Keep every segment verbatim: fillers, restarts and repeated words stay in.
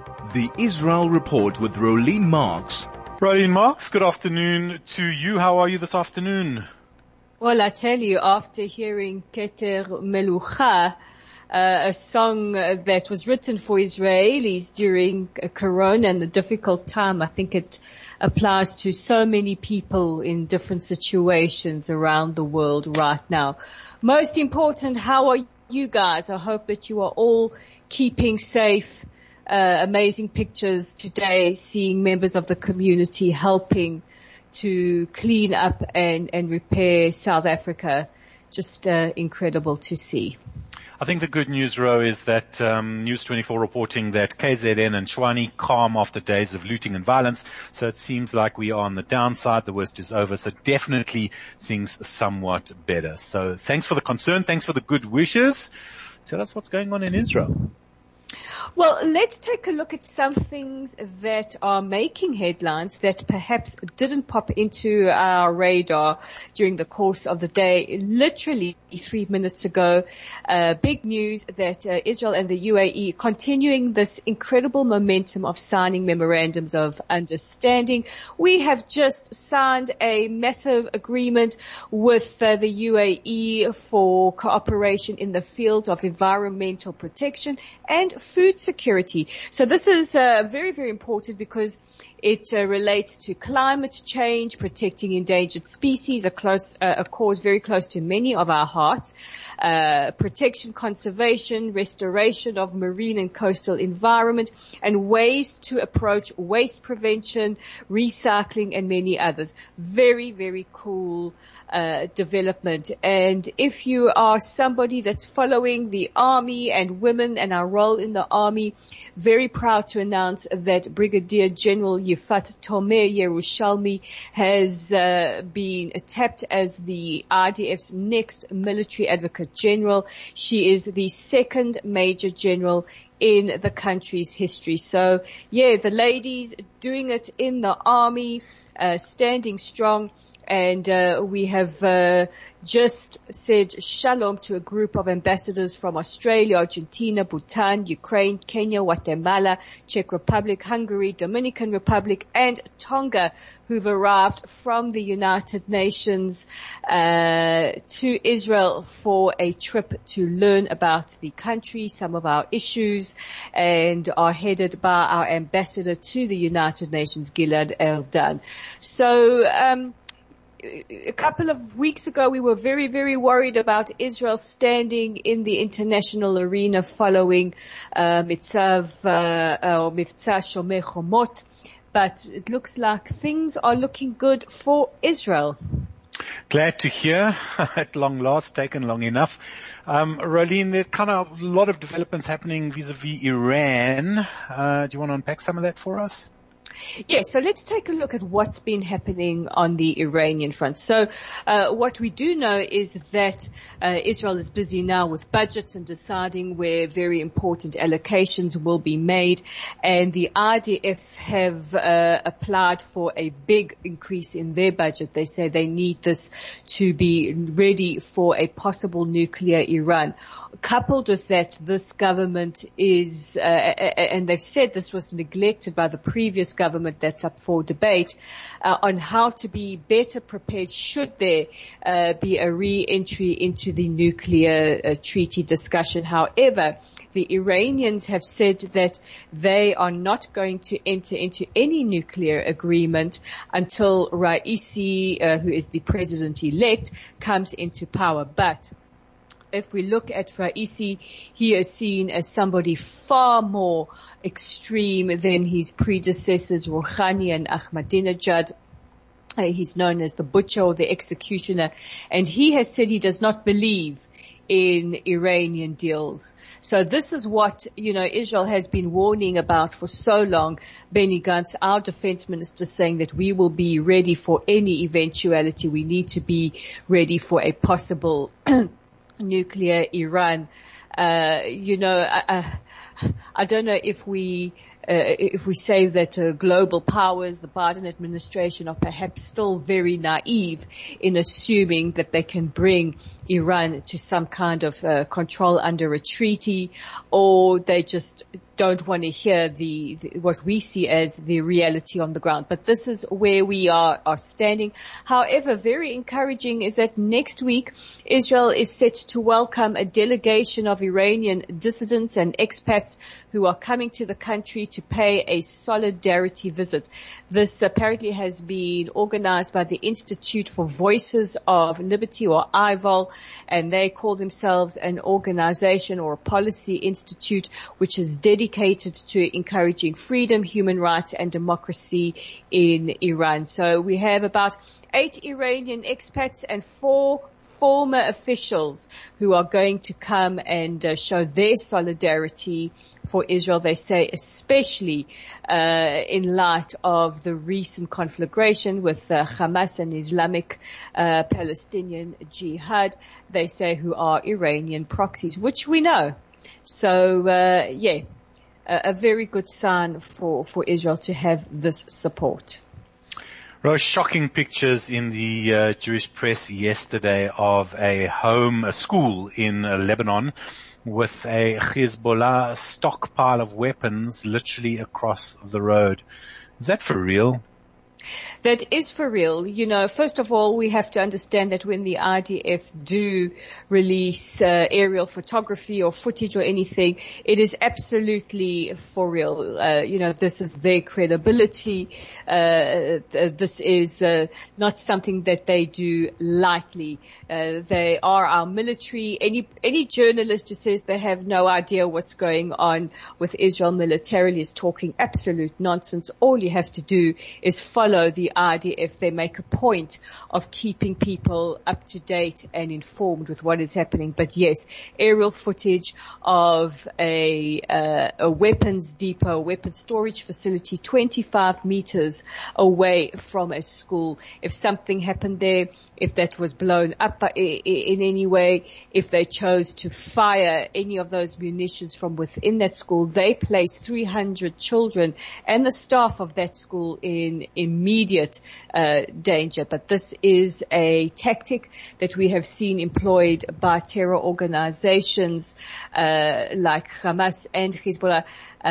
The Israel Report with Rolene Marks. Rolene Marks, good afternoon to you. How are you this afternoon? Well, I tell you, after hearing Keter Melucha, uh, a song that was written for Israelis during Corona and the difficult time, I think it applies to so many people in different situations around the world right now. Most important, how are you guys? I hope that you are all keeping safe. Uh, amazing pictures today, seeing members of the community helping to clean up and, and repair South Africa. Just uh, incredible to see. I think the good news, Ro, is that um, News twenty-four reporting that K Z N and Tshwane calm after days of looting and violence. So it seems like we are on the downside. The worst is over. So definitely things somewhat better. So thanks for the concern. Thanks for the good wishes. Tell us what's going on in Israel. Well, let's take a look at some things that are making headlines that perhaps didn't pop into our radar during the course of the day. Literally three minutes ago, uh, big news that uh, Israel and the U A E continuing this incredible momentum of signing memorandums of understanding. We have just signed a massive agreement with uh, the U A E for cooperation in the fields of environmental protection and food security. So this is uh, very, very important because it uh, relates to climate change, protecting endangered species, a close, uh, a cause very close to many of our hearts, uh, protection, conservation, restoration of marine and coastal environment, and ways to approach waste prevention, recycling, and many others. Very, very cool uh, development. And if you are somebody that's following the army and women and our role in the army, very proud to announce that Brigadier General Yifat Tomer Yerushalmi has uh, been tapped as the I D F's next military advocate general. She is the second major general in the country's history. So, yeah, the ladies doing it in the army, uh, standing strong. And uh, we have uh, just said shalom to a group of ambassadors from Australia, Argentina, Bhutan, Ukraine, Kenya, Guatemala, Czech Republic, Hungary, Dominican Republic, and Tonga, who've arrived from the United Nations uh, to Israel for a trip to learn about the country, some of our issues, and are headed by our ambassador to the United Nations, Gilad Erdan. So, um a couple of weeks ago, we were very, very worried about Israel standing in the international arena following uh, Mitzav, uh, or Mivtza Shomer Chomot. But it looks like things are looking good for Israel. Glad to hear. At long last, taken long enough. Um, Rolene, there's kind of a lot of developments happening vis-a-vis Iran. Uh, do you want to unpack some of that for us? Yes, so let's take a look at what's been happening on the Iranian front. So uh, what we do know is that uh, Israel is busy now with budgets and deciding where very important allocations will be made. And the I D F have uh, applied for a big increase in their budget. They say they need this to be ready for a possible nuclear Iran. Coupled with that, this government is, uh, and they've said this was neglected by the previous government that's up for debate, uh, on how to be better prepared should there uh, be a re-entry into the nuclear uh, treaty discussion. However, the Iranians have said that they are not going to enter into any nuclear agreement until Raisi, uh, who is the president-elect, comes into power. But if we look at Raisi, he is seen as somebody far more extreme than his predecessors, Rouhani and Ahmadinejad. Uh, he's known as the butcher or the executioner. And he has said he does not believe in Iranian deals. So this is what, you know, Israel has been warning about for so long. Benny Gantz, our defense minister, saying that we will be ready for any eventuality. We need to be ready for a possible nuclear Iran. Uh, you know, uh, uh, I don't know if we, uh, if we say that uh, global powers, the Biden administration, are perhaps still very naive in assuming that they can bring Iran to some kind of uh, control under a treaty, or they just don't want to hear the, the what we see as the reality on the ground. But this is where we are, are standing. However, very encouraging is that next week Israel is set to welcome a delegation of Iranian dissidents and expats who are coming to the country to pay a solidarity visit. This apparently has been organized by the Institute for Voices of Liberty, or I V O L, and they call themselves an organization or a policy institute which is dedicated to encouraging freedom, human rights and democracy in Iran. So we have about eight Iranian expats and four former officials who are going to come and uh, show their solidarity for Israel. They say especially uh, in light of the recent conflagration with uh, Hamas and Islamic uh, Palestinian Jihad. They say who are Iranian proxies, which we know. So uh, yeah, a, a very good sign for, for Israel to have this support. Rose, shocking pictures in the uh, Jewish press yesterday of a home, a school in uh, Lebanon with a Hezbollah stockpile of weapons literally across the road. Is that for real? That is for real. You know, first of all, we have to understand that when the I D F do release uh, aerial photography or footage or anything, it is absolutely for real. Uh, you know, this is their credibility. Uh, this is uh, not something that they do lightly. Uh, they are our military. Any any journalist who says they have no idea what's going on with Israel militarily is talking absolute nonsense. All you have to do is follow the I D F. They make a point of keeping people up to date and informed with what is happening. But yes, aerial footage of a, uh, a weapons depot, a weapons storage facility twenty-five meters away from a school. If something happened there, if that was blown up in any way, if they chose to fire any of those munitions from within that school, they placed three hundred children and the staff of that school in immediate uh, danger. But this is a tactic that we have seen employed by terror organizations uh, like Hamas and Hezbollah, uh,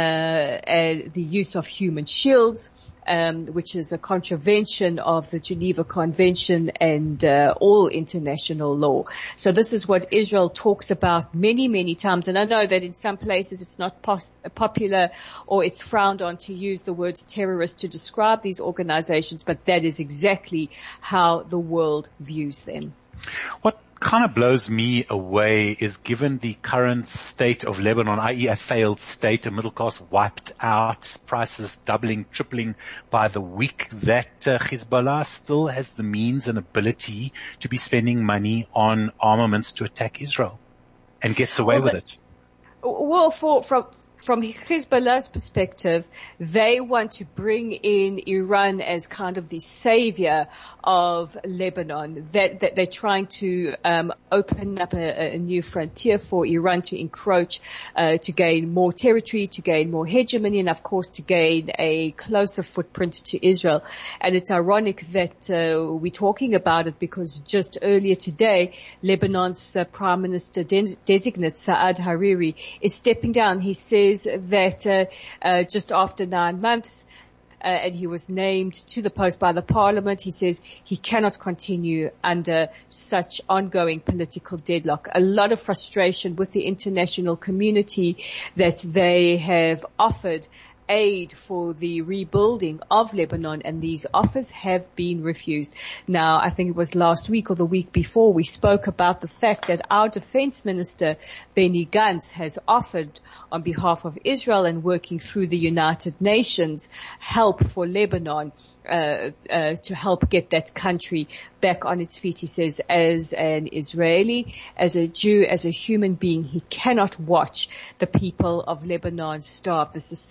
and the use of human shields, Um, which is a contravention of the Geneva Convention and uh, all international law. So this is what Israel talks about many, many times. And I know that in some places it's not pos- popular or it's frowned on to use the word terrorist to describe these organizations, but that is exactly how the world views them. What kind of blows me away is, given the current state of Lebanon, that is a failed state, a middle class wiped out, prices doubling, tripling by the week, that uh, Hezbollah still has the means and ability to be spending money on armaments to attack Israel and gets away well, with but, it. Well, for, from, From Hezbollah's perspective, they want to bring in Iran as kind of the savior of Lebanon. That, that they're trying to um, open up a, a new frontier for Iran to encroach, uh, to gain more territory, to gain more hegemony, and of course to gain a closer footprint to Israel. And it's ironic that uh, we're talking about it because just earlier today, Lebanon's uh, Prime Minister de- designate Saad Hariri is stepping down. He says that uh, uh, just after nine months, uh, and he was named to the post by the parliament, he says he cannot continue under such ongoing political deadlock. A lot of frustration with the international community that they have offered aid for the rebuilding of Lebanon, and these offers have been refused. Now, I think it was last week or the week before we spoke about the fact that our defense minister, Benny Gantz, has offered on behalf of Israel and working through the United Nations help for Lebanon, uh, uh, to help get that country back on its feet. He says, as an Israeli, as a Jew, as a human being, he cannot watch the people of Lebanon starve. This is something that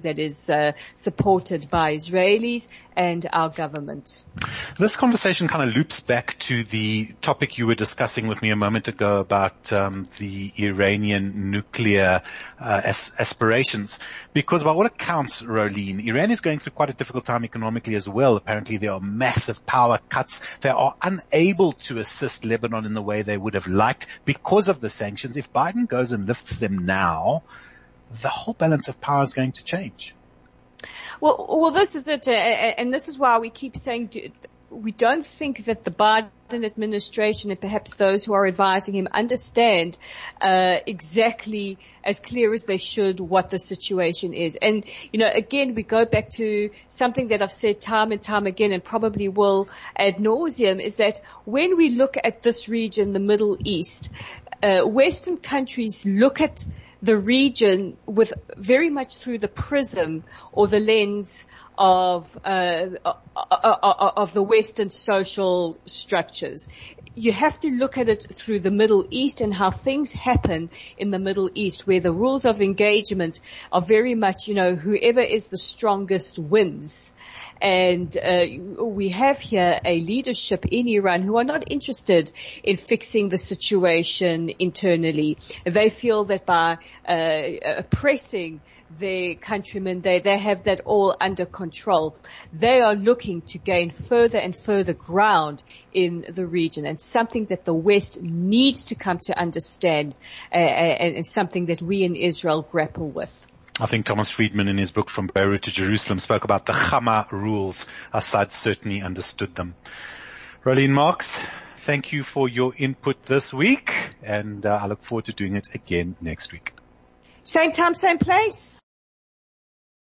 that is uh, supported by Israelis and our government. This conversation kind of loops back to the topic you were discussing with me a moment ago about um, the Iranian nuclear uh, as- aspirations. Because by all accounts, Rolene, Iran is going through quite a difficult time economically as well. Apparently there are massive power cuts. They are unable to assist Lebanon in the way they would have liked because of the sanctions. If Biden goes and lifts them now, the whole balance of power is going to change. Well, well, this is it, uh, and this is why we keep saying we don't think that the Biden administration and perhaps those who are advising him understand uh, exactly as clear as they should what the situation is. And, you know, again, we go back to something that I've said time and time again and probably will ad nauseum, is that when we look at this region, the Middle East, uh, Western countries look at the region with very much through the prism or the lens of uh, of the Western social structures. You have to look at it through the Middle East and how things happen in the Middle East, where the rules of engagement are very much, you know, whoever is the strongest wins. And uh, we have here a leadership in Iran who are not interested in fixing the situation internally. They feel that by uh, oppressing their countrymen, they, they have that all under control. They are looking to gain further and further ground in the region, and something that the West needs to come to understand, uh, and, and something that we in Israel grapple with. I think Thomas Friedman in his book From Beirut to Jerusalem spoke about the Hama rules. Assad certainly understood them. Rolene Marks, thank you for your input this week, and uh, I look forward to doing it again next week. Same time, same place.